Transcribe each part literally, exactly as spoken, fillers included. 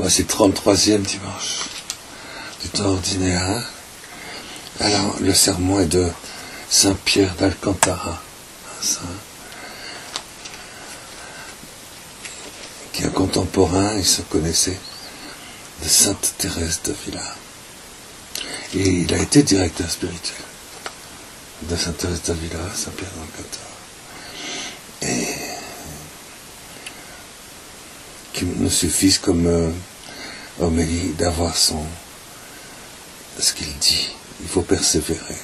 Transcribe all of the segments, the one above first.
Voici le trente-troisième dimanche du temps ordinaire. Alors, le sermon est de Saint Pierre d'Alcantara, un saint qui est un contemporain, il se connaissait, de Sainte Thérèse d'Avila. Et il a été directeur spirituel de Sainte Thérèse d'Avila, Saint Pierre d'Alcantara. Et qu'il nous suffise comme euh, homélie d'avoir son ce qu'il dit. Il faut persévérer.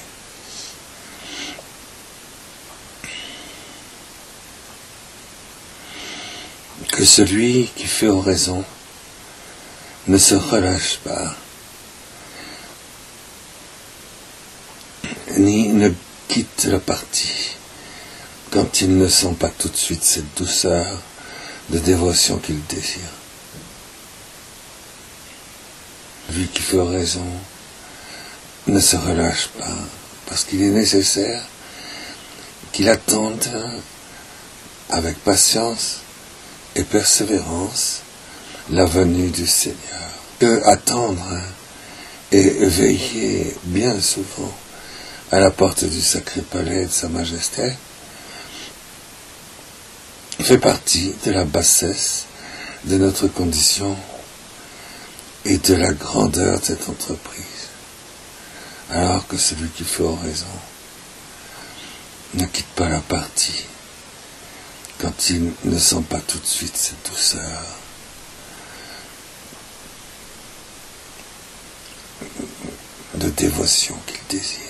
Que celui qui fait oraison ne se relâche pas, ni ne quitte la partie quand il ne sent pas tout de suite cette douceur de dévotion qu'il désire. Lui qui fait oraison ne se relâche pas, parce qu'il est nécessaire qu'il attende avec patience et persévérance la venue du Seigneur. Que attendre et veiller bien souvent à la porte du sacré palais de Sa Majesté fait partie de la bassesse de notre condition et de la grandeur de cette entreprise. Alors que celui qui fait oraison ne quitte pas la partie quand il ne sent pas tout de suite cette douceur de dévotion qu'il désire.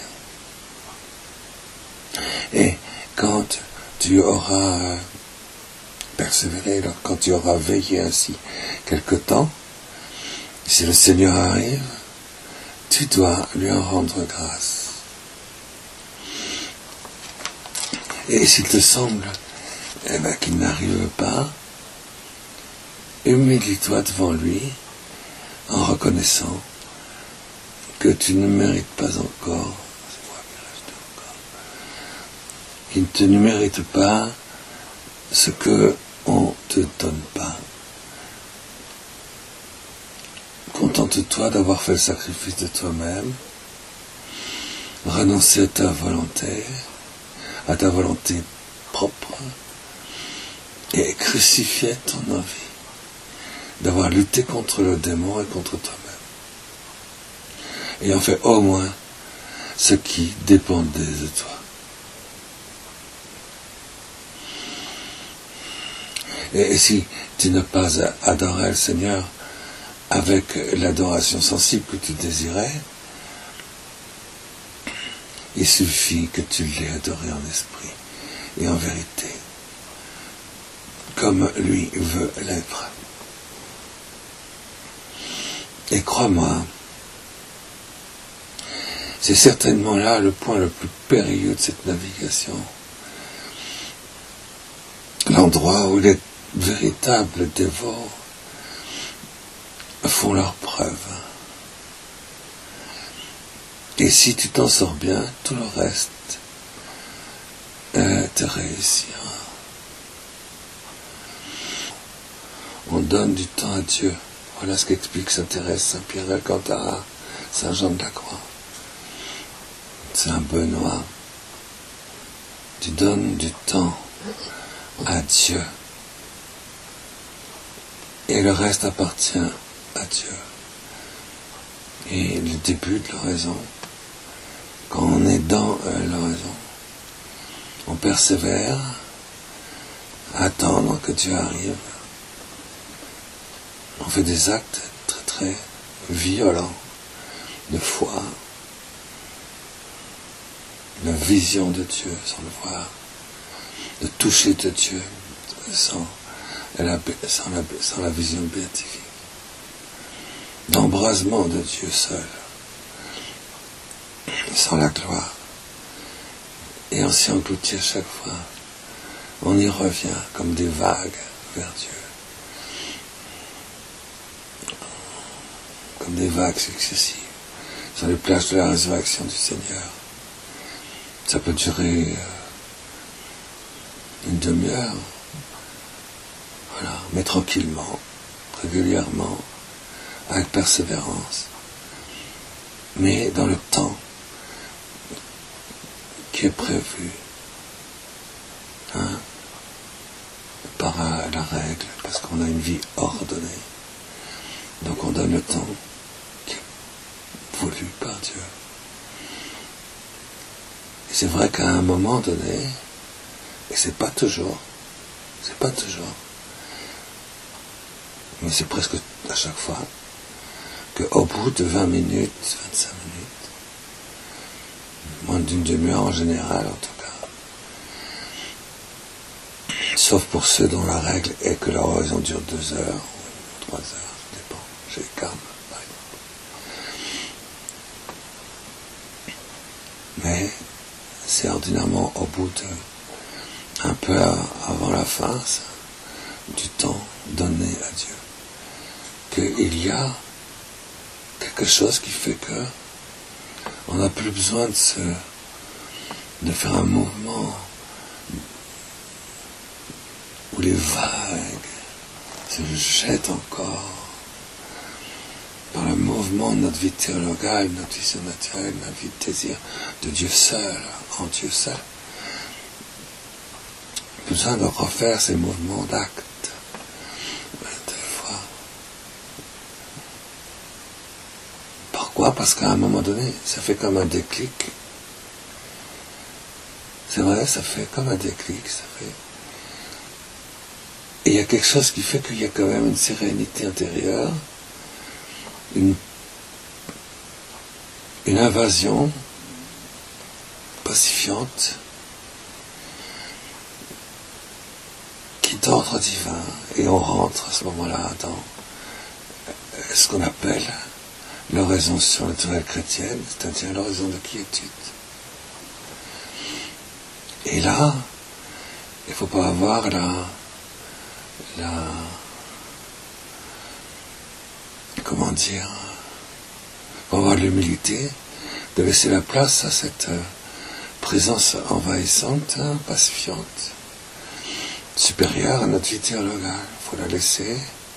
Et quand tu auras persévéré, quand tu auras veillé ainsi quelque temps, si le Seigneur arrive, tu dois lui en rendre grâce. Et s'il te semble eh ben, qu'il n'arrive pas, humilie-toi devant lui en reconnaissant que tu ne mérites pas encore, qu'il ne mérite pas ce que on ne te donne pas. Contente-toi d'avoir fait le sacrifice de toi-même, renoncer à ta volonté, à ta volonté propre, et crucifier ton envie d'avoir lutté contre le démon et contre toi-même. Ayant fait au moins ce qui dépendait de toi. Et si tu n'as pas adoré le Seigneur avec l'adoration sensible que tu désirais, il suffit que tu l'aies adoré en esprit et en vérité, comme lui veut l'être. Et crois-moi, c'est certainement là le point le plus périlleux de cette navigation. L'endroit où les véritables dévots font leurs preuves. Et si tu t'en sors bien, tout le reste euh, te réussira. On donne du temps à Dieu. Voilà ce qu'explique Sainte Thérèse, Saint Pierre d'Alcantara, Saint Jean de la Croix, Saint Benoît. Tu donnes du temps à Dieu. Et le reste appartient à Dieu. Et le début de l'oraison, quand on est dans euh, l'oraison, on persévère à attendre que Dieu arrive. On fait des actes très très violents de foi, de vision de Dieu sans le voir, de toucher de Dieu sans la, sans la, sans la vision béatifique, d'embrasement de Dieu seul, sans la gloire. Et on s'y engloutit à chaque fois. On y revient comme des vagues vers Dieu. Comme des vagues successives sur les plages de la résurrection du Seigneur. Ça peut durer une demi-heure, voilà, mais tranquillement, régulièrement, avec persévérance, mais dans le temps qui est prévu, hein, par la règle, parce qu'on a une vie ordonnée. Donc on donne le temps qui est voulu par Dieu. Et c'est vrai qu'à un moment donné, et c'est pas toujours, c'est pas toujours, mais c'est presque à chaque fois, qu'au bout de vingt minutes, vingt-cinq minutes, moins d'une demi-heure en général en tout cas, sauf pour ceux dont la règle est que leur oraison dure deux heures ou trois heures, ça dépend, chez les carmes par exemple. Mais c'est ordinairement au bout de, un peu avant la fin, ça, du temps donné à Dieu, qu'il y a quelque chose qui fait que on n'a plus besoin de se, de faire un mouvement où les vagues se jettent encore dans le mouvement de notre vie théologale, notre vie surnaturelle, notre vie de désir de Dieu seul, en Dieu seul. Besoin de refaire ces mouvements d'actes. Pourquoi ? Parce qu'à un moment donné, ça fait comme un déclic. C'est vrai, ça fait comme un déclic, ça fait. Et il y a quelque chose qui fait qu'il y a quand même une sérénité intérieure, une, une invasion pacifiante, qui est d'ordre divin. Et on rentre à ce moment-là dans ce qu'on appelle l'oraison surnaturelle chrétienne, c'est-à-dire l'oraison de quiétude. Et là, il ne faut pas avoir la, la, comment dire, il faut avoir l'humilité de laisser la place à cette présence envahissante, hein, pacifiante, supérieure à notre vie théologale. Il faut la laisser,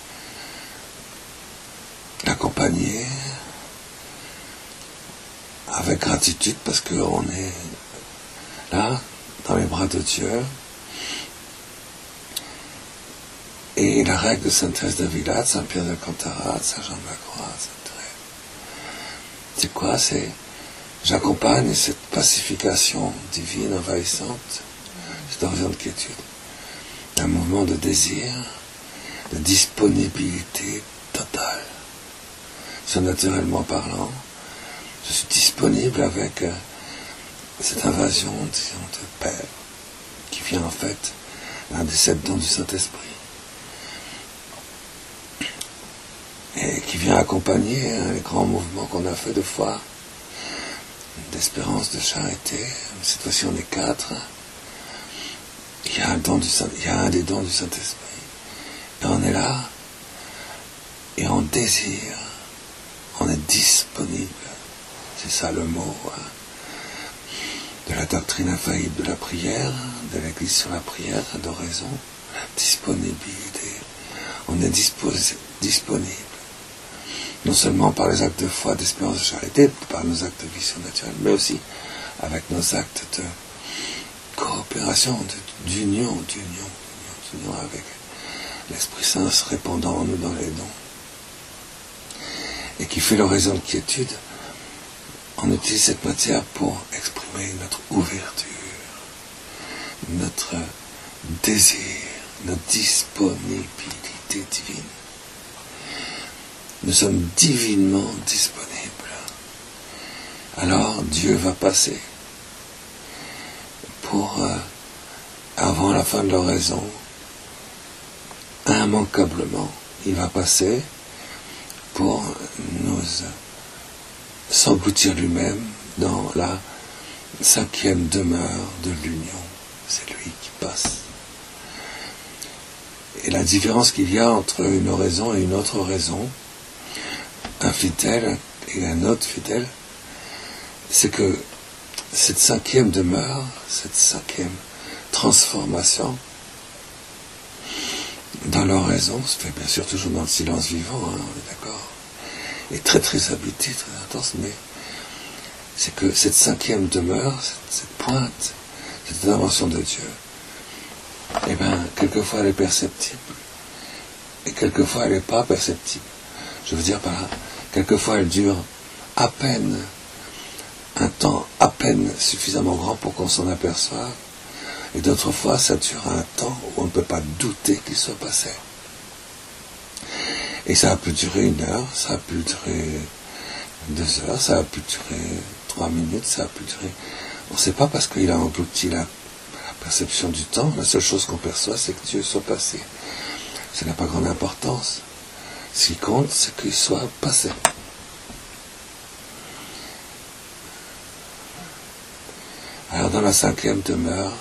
l'accompagner, avec gratitude, parce qu'on est là, dans les bras de Dieu. Et la règle de Sainte Thérèse d'Avila, Saint Pierre de Cantara, Saint Jean de la Croix, Sainte Thérèse, c'est quoi? C'est j'accompagne cette pacification divine, envahissante, cette horizon de quiétude, un mouvement de désir, de disponibilité totale, surnaturellement parlant. Je suis disponible avec euh, cette invasion, disons, de Père, qui vient en fait d'un des sept dons du Saint-Esprit, et qui vient accompagner hein, les grands mouvements qu'on a fait de foi, d'espérance, de charité. Cette fois-ci, on est quatre. Il y a un, don du Saint, il y a un des dons du Saint-Esprit. Et on est là, et on désire, on est disponible. C'est ça le mot hein, de la doctrine infaillible de la prière, de l'Église sur la prière, d'adoraison, disponibilité. On est disposé, disponible, non seulement par les actes de foi, d'espérance, de charité, par nos actes de vie surnaturelle, mais aussi avec nos actes de coopération, de, d'union, d'union, d'union, d'union avec l'Esprit Saint se répandant en nous dans les dons, et qui fait l'oraison de quiétude. On utilise cette matière pour exprimer notre ouverture, notre désir, notre disponibilité divine. Nous sommes divinement disponibles. Alors Dieu va passer pour, euh, avant la fin de l'oraison, immanquablement, il va passer pour nous s'engloutir lui-même dans la cinquième demeure de l'union. C'est lui qui passe. Et la différence qu'il y a entre une oraison et une autre oraison, un fidèle et un autre fidèle, c'est que cette cinquième demeure, cette cinquième transformation dans l'oraison se fait bien sûr toujours dans le silence vivant, hein, on est d'accord. est très très habité, très intense, mais c'est que cette cinquième demeure, cette, cette pointe, cette intervention de Dieu, eh bien, quelquefois elle est perceptible, et quelquefois elle n'est pas perceptible. Je veux dire par là, quelquefois elle dure à peine, un temps à peine suffisamment grand pour qu'on s'en aperçoive, et d'autres fois ça dure un temps où on ne peut pas douter qu'il soit passé. Et ça a pu durer une heure, ça a pu durer deux heures, ça a pu durer trois minutes, ça a pu durer... On ne sait pas parce qu'il a englouti la, la perception du temps. La seule chose qu'on perçoit, c'est que Dieu soit passé. Ça n'a pas grande importance. Ce qui compte, c'est qu'il soit passé. Alors dans la cinquième demeure,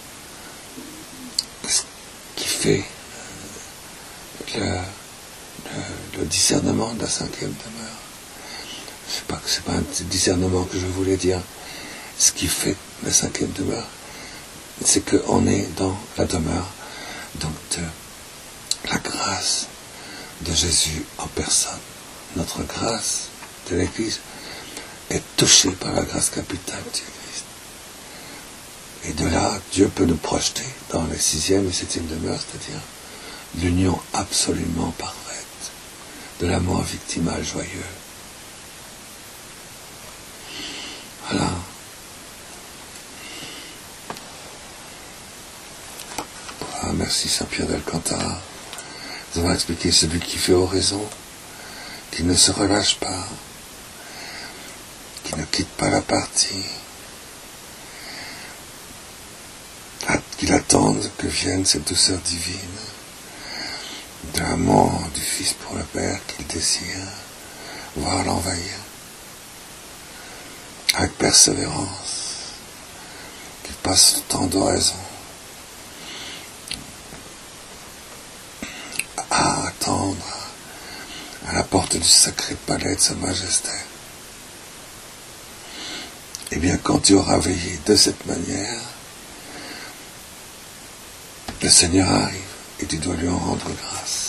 ce qui fait le, le, le discernement de la cinquième demeure, je sais pas que c'est pas un discernement que je voulais dire, ce qui fait la cinquième demeure, c'est qu'on est dans la demeure donc de la grâce de Jésus en personne. Notre grâce de l'Église est touchée par la grâce capitale du Christ. Et de là, Dieu peut nous projeter dans les sixième et septième demeures, c'est-à-dire l'union absolument parfaite de l'amour victimal joyeux. Voilà. Ah, merci Saint-Pierre d'Alcantara. Nous avons expliqué celui qui fait oraison, qui ne se relâche pas, qui ne quitte pas la partie, qu'il attende que vienne cette douceur divine, de l'amour du Fils pour le Père qu'il désire voir l'envahir, avec persévérance, qu'il passe tant d'oraison à attendre à la porte du sacré palais de Sa Majesté. Eh bien, quand tu auras veillé de cette manière, le Seigneur arrive et tu dois lui en rendre grâce.